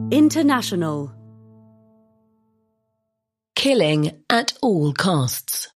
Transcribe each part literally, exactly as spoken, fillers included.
International. Killing at all costs.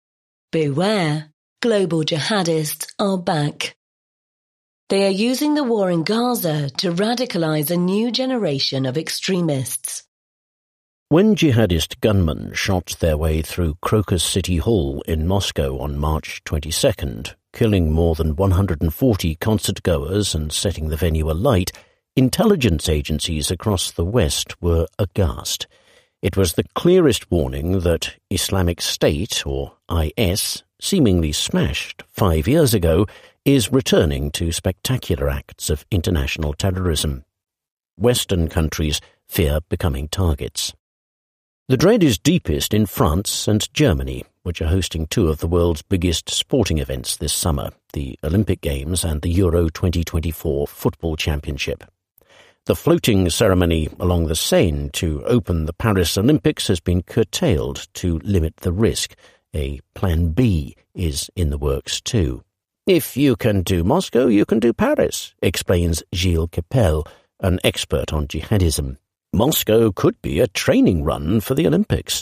Beware, global jihadists are back. They are using the war in Gaza to radicalize a new generation of extremists. When jihadist gunmen shot their way through Crocus City Hall in Moscow on March twenty-second, killing more than one hundred forty concert-goers and setting the venue alight, intelligence agencies across the West were aghast. It was the clearest warning that Islamic State, or I S, seemingly smashed five years ago, is returning to spectacular acts of international terrorism. Western countries fear becoming targets. The dread is deepest in France and Germany, which are hosting two of the world's biggest sporting events this summer, the Olympic Games and the Euro twenty twenty-four Football Championship. The floating ceremony along the Seine to open the Paris Olympics has been curtailed to limit the risk. A Plan B is in the works too. If you can do Moscow, you can do Paris, explains Gilles Kepel, an expert on jihadism. Moscow could be a training run for the Olympics.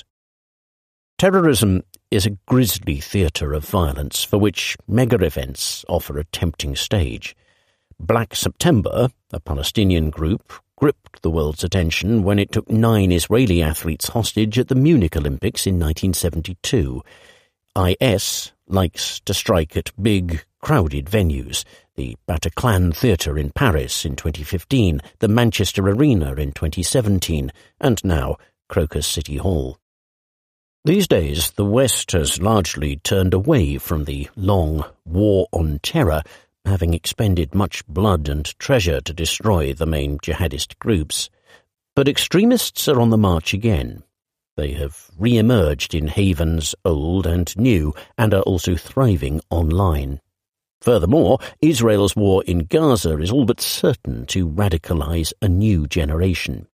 Terrorism is a grisly theatre of violence for which mega-events offer a tempting stage. Black September, a Palestinian group, gripped the world's attention when it took nine Israeli athletes hostage at the Munich Olympics in nineteen seventy-two. I S likes to strike at big, crowded venues, the Bataclan Theatre in Paris in twenty fifteen, the Manchester Arena in twenty seventeen, and now Crocus City Hall. These days, the West has largely turned away from the long war on terror, having expended much blood and treasure to destroy the main jihadist groups. But extremists are on the march again. They have re-emerged in havens old and new, and are also thriving online. Furthermore, Israel's war in Gaza is all but certain to radicalize a new generation.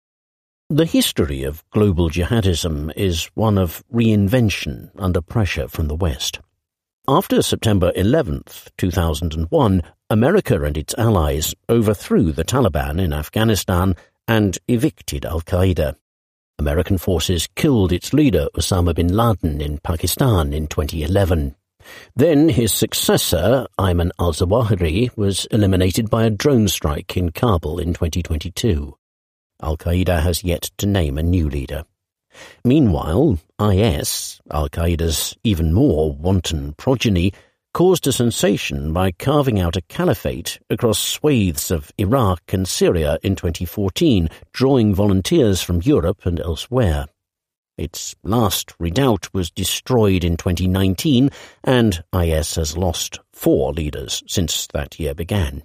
The history of global jihadism is one of reinvention under pressure from the West. After September eleventh, two thousand one, America and its allies overthrew the Taliban in Afghanistan and evicted al-Qaeda. American forces killed its leader Osama bin Laden in Pakistan in twenty eleven. Then his successor, Ayman al-Zawahiri, was eliminated by a drone strike in Kabul in twenty twenty-two. Al-Qaeda has yet to name a new leader. Meanwhile, I S, Al-Qaeda's even more wanton progeny, caused a sensation by carving out a caliphate across swathes of Iraq and Syria in twenty fourteen, drawing volunteers from Europe and elsewhere. Its last redoubt was destroyed in twenty nineteen, and I S has lost four leaders since that year began.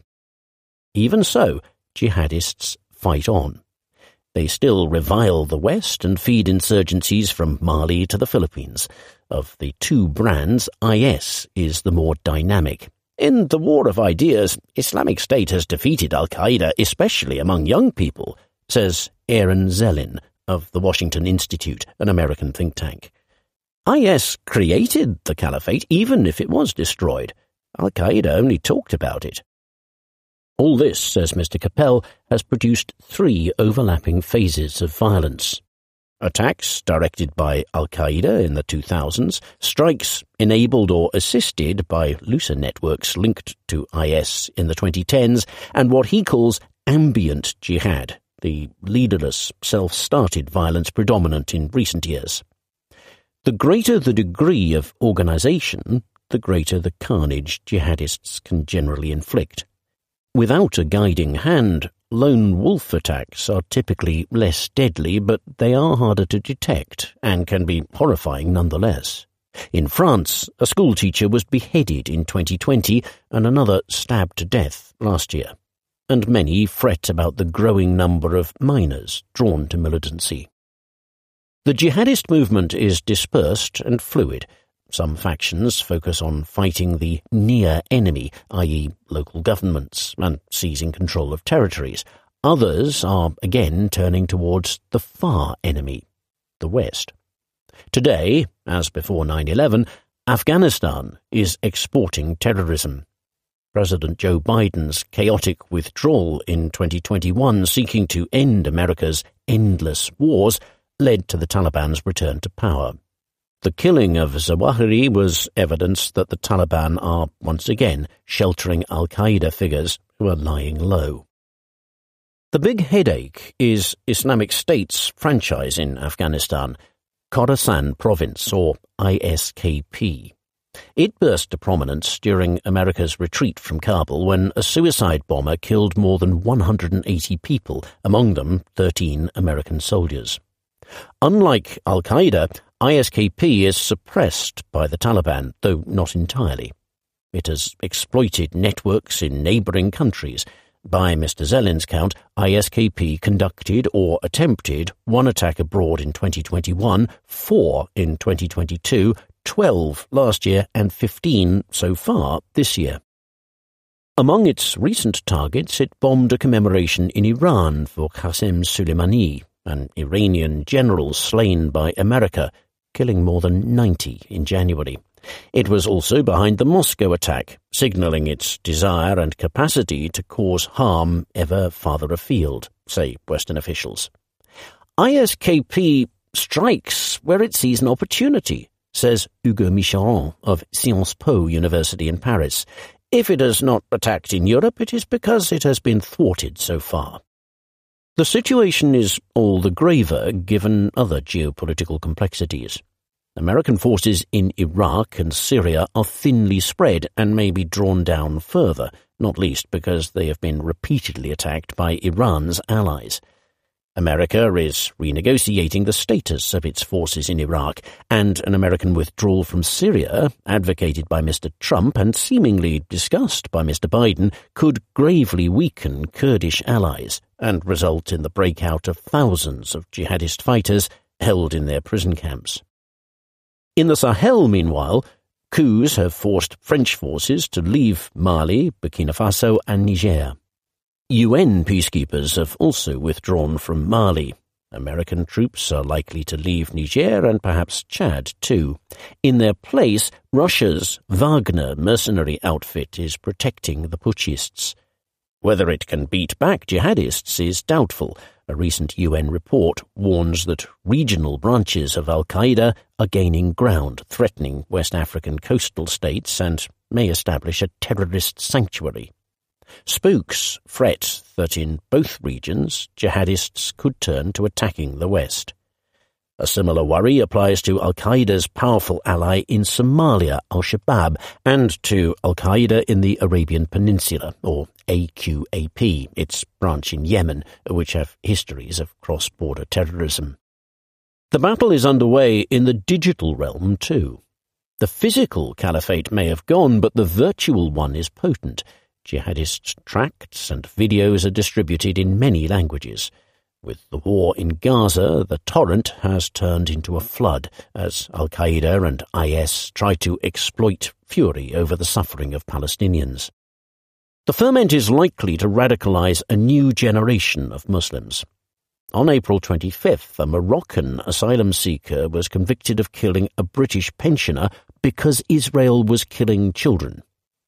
Even so, jihadists fight on. They still revile the West and feed insurgencies from Mali to the Philippines. Of the two brands, I S is the more dynamic. In the war of ideas, Islamic State has defeated al-Qaeda, especially among young people, says Aaron Zelin of the Washington Institute, an American think tank. I S created the caliphate even if it was destroyed. Al-Qaeda only talked about it. All this, says Mister Capel, has produced three overlapping phases of violence. Attacks directed by al-Qaeda in the two thousands, strikes enabled or assisted by looser networks linked to I S in the twenty tens, and what he calls ambient jihad, the leaderless, self-started violence predominant in recent years. The greater the degree of organization, the greater the carnage jihadists can generally inflict. Without a guiding hand, lone wolf attacks are typically less deadly, but they are harder to detect and can be horrifying nonetheless. In France, a schoolteacher was beheaded in twenty twenty and another stabbed to death last year. And many fret about the growing number of minors drawn to militancy. The jihadist movement is dispersed and fluid. Some factions focus on fighting the near enemy, that is local governments, and seizing control of territories. Others are again turning towards the far enemy, the West. Today, as before nine eleven, Afghanistan is exporting terrorism. President Joe Biden's chaotic withdrawal in twenty twenty-one, seeking to end America's endless wars, led to the Taliban's return to power. The killing of Zawahiri was evidence that the Taliban are once again sheltering al-Qaeda figures who are lying low. The big headache is Islamic State's franchise in Afghanistan, Khorasan Province, or I S K P. It burst to prominence during America's retreat from Kabul when a suicide bomber killed more than one hundred eighty people, among them thirteen American soldiers. Unlike al-Qaeda, I S K P is suppressed by the Taliban, though not entirely. It has exploited networks in neighbouring countries. By Mister Zelin's count, I S K P conducted or attempted one attack abroad in twenty twenty-one, four in twenty twenty-two, twelve last year, and fifteen so far this year. Among its recent targets, it bombed a commemoration in Iran for Qasem Soleimani, an Iranian general slain by America, killing more than ninety in January. It was also behind the Moscow attack, signalling its desire and capacity to cause harm ever farther afield, say Western officials. I S K P strikes where it sees an opportunity, says Hugo Micharon of Sciences Po University in Paris. If it has not attacked in Europe, it is because it has been thwarted so far. The situation is all the graver given other geopolitical complexities. American forces in Iraq and Syria are thinly spread and may be drawn down further, not least because they have been repeatedly attacked by Iran's allies. America is renegotiating the status of its forces in Iraq, and an American withdrawal from Syria, advocated by Mister Trump and seemingly discussed by Mister Biden, could gravely weaken Kurdish allies and result in the breakout of thousands of jihadist fighters held in their prison camps. In the Sahel, meanwhile, coups have forced French forces to leave Mali, Burkina Faso and Niger. U N peacekeepers have also withdrawn from Mali. American troops are likely to leave Niger and perhaps Chad too. In their place, Russia's Wagner mercenary outfit is protecting the putschists. Whether it can beat back jihadists is doubtful. A recent U N report warns that regional branches of al-Qaeda are gaining ground, threatening West African coastal states and may establish a terrorist sanctuary. Spooks fret that in both regions, jihadists could turn to attacking the West. A similar worry applies to al-Qaeda's powerful ally in Somalia, al-Shabaab, and to al-Qaeda in the Arabian Peninsula, or A Q A P, its branch in Yemen, which have histories of cross-border terrorism. The battle is underway in the digital realm too. The physical caliphate may have gone, but the virtual one is potent. Jihadist tracts and videos are distributed in many languages. With the war in Gaza, the torrent has turned into a flood as al-Qaeda and I S try to exploit fury over the suffering of Palestinians. The ferment is likely to radicalize a new generation of Muslims. On April twenty-fifth, a Moroccan asylum seeker was convicted of killing a British pensioner because Israel was killing children.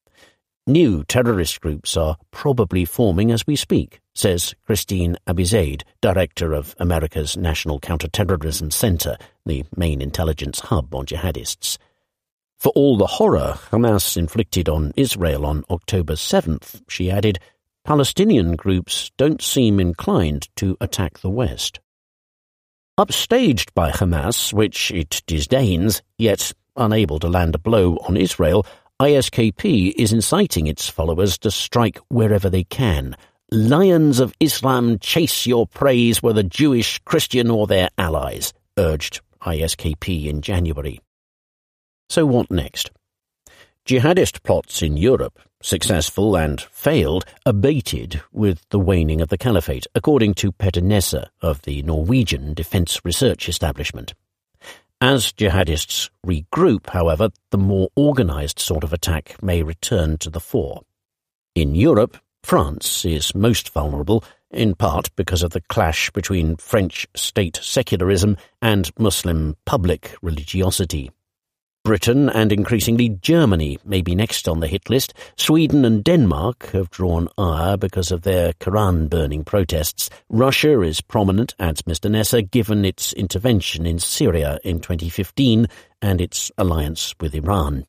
New terrorist groups are probably forming as we speak, says Christine Abizaid, director of America's National Counterterrorism Center, the main intelligence hub on jihadists. For all the horror Hamas inflicted on Israel on October seventh, she added, Palestinian groups don't seem inclined to attack the West. Upstaged by Hamas, which it disdains, yet unable to land a blow on Israel, I S K P is inciting its followers to strike wherever they can. Lions of Islam, chase your prey, whether Jewish, Christian or their allies, urged I S K P in January. So what next? Jihadist plots in Europe, successful and failed, abated with the waning of the caliphate, according to Petter Nesse of the Norwegian Defence Research Establishment. As jihadists regroup, however, the more organised sort of attack may return to the fore. In Europe, France is most vulnerable, in part because of the clash between French state secularism and Muslim public religiosity. Britain and increasingly Germany may be next on the hit list. Sweden and Denmark have drawn ire because of their Quran-burning protests. Russia is prominent, adds Mister Nesser, given its intervention in Syria in twenty fifteen and its alliance with Iran.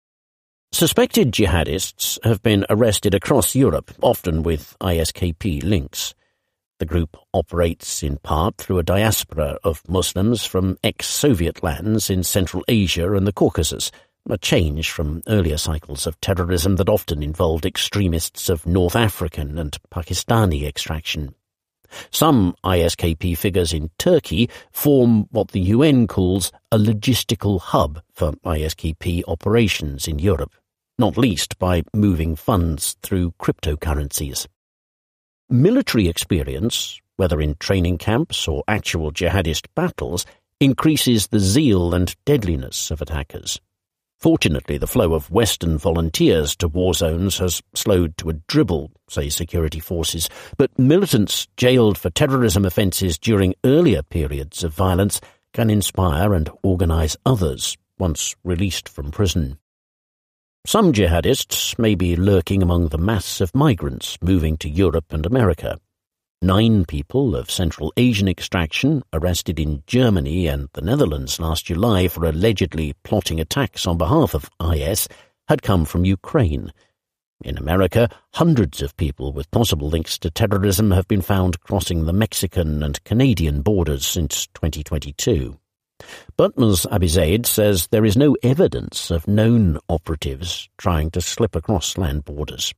Suspected jihadists have been arrested across Europe, often with I S K P links. The group operates in part through a diaspora of Muslims from ex-Soviet lands in Central Asia and the Caucasus, a change from earlier cycles of terrorism that often involved extremists of North African and Pakistani extraction. Some I S K P figures in Turkey form what the U N calls a logistical hub for I S K P operations in Europe, not least by moving funds through cryptocurrencies. Military experience, whether in training camps or actual jihadist battles, increases the zeal and deadliness of attackers. Fortunately, the flow of Western volunteers to war zones has slowed to a dribble, say security forces, but militants jailed for terrorism offences during earlier periods of violence can inspire and organise others once released from prison. Some jihadists may be lurking among the mass of migrants moving to Europe and America. Nine people of Central Asian extraction arrested in Germany and the Netherlands last July for allegedly plotting attacks on behalf of I S had come from Ukraine. In America, hundreds of people with possible links to terrorism have been found crossing the Mexican and Canadian borders since twenty twenty-two. Butmaz Abizaid says there is no evidence of known operatives trying to slip across land borders.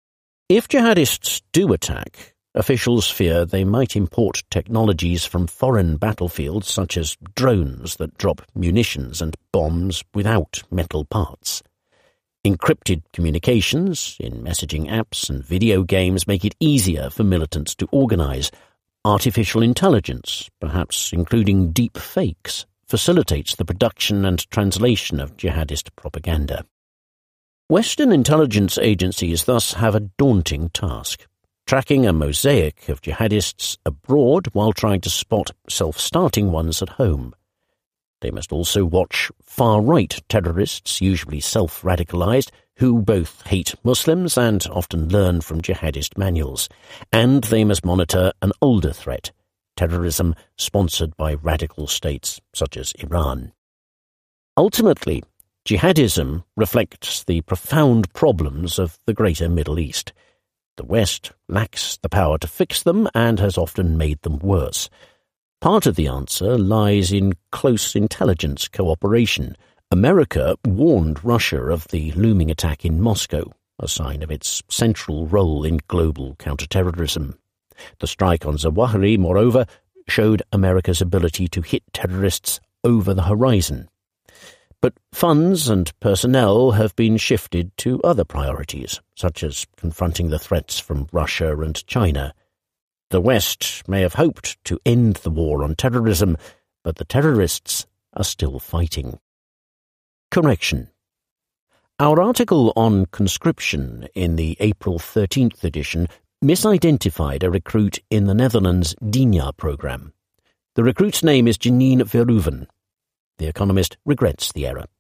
If jihadists do attack, officials fear they might import technologies from foreign battlefields such as drones that drop munitions and bombs without metal parts. Encrypted communications in messaging apps and video games make it easier for militants to organize. Artificial intelligence, perhaps including deep fakes, facilitates the production and translation of jihadist propaganda. Western intelligence agencies thus have a daunting task, tracking a mosaic of jihadists abroad while trying to spot self-starting ones at home. They must also watch far-right terrorists, usually self-radicalized, who both hate Muslims and often learn from jihadist manuals. And they must monitor an older threat, terrorism sponsored by radical states such as Iran. Ultimately, jihadism reflects the profound problems of the greater Middle East. The West lacks the power to fix them and has often made them worse. Part of the answer lies in close intelligence cooperation. America warned Russia of the looming attack in Moscow, a sign of its central role in global counterterrorism. The strike on Zawahiri, moreover, showed America's ability to hit terrorists over the horizon. But funds and personnel have been shifted to other priorities, such as confronting the threats from Russia and China. The West may have hoped to end the war on terrorism, but the terrorists are still fighting. Correction. Our article on conscription in the April thirteenth edition misidentified a recruit in the Netherlands' Dinya program. The recruit's name is Janine Verhoeven. The Economist regrets the error.